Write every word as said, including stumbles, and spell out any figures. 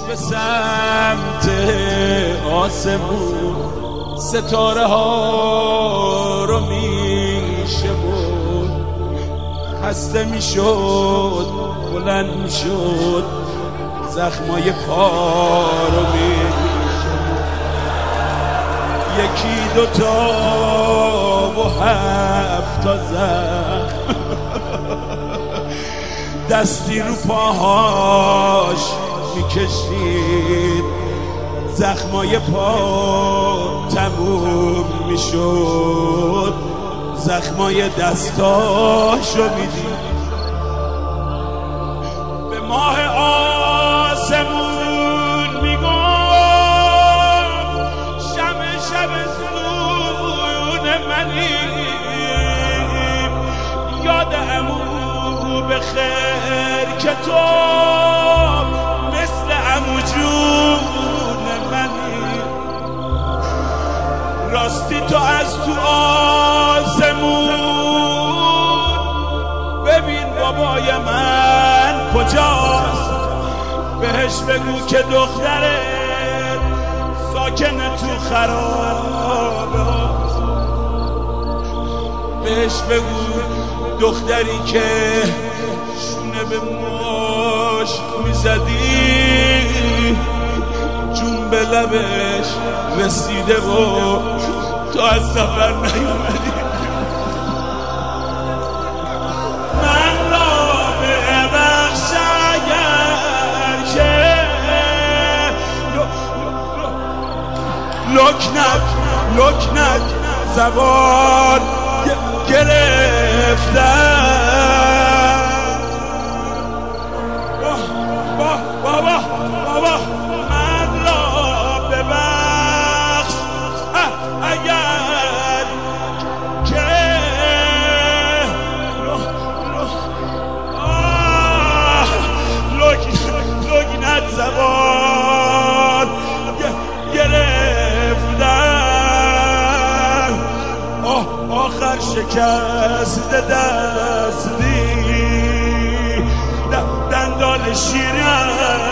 به سمت آسمون ستاره ها رو میشه بود، خسته میشد بلند میشد، زخمای پا رو میشه، یکی دوتا و هفت تا زخم دستی رو پاهاش میکشید، زخمای پا تموم میشد، زخمای دستاشو میدید. به ماه آسمون میگفت شب شب زون منیم، یاد عمو بخیر که تو مثل عمو جون منی، راستی تو از تو آسمون ببین بابای من کجاست، بهش بگو که دخترت ساکنه تو خرابه هاست، بهش بگو دختری که شونه به ماش میزدی جون به لبش رسیده و تو از سفر نیومدی. من را ببخش اگر که لکنت لکنت زبان گرفتم. بابا بابا من را ببخش اگر که لکنت زبان گرفتم، آخر شکست دستی دندان شیرم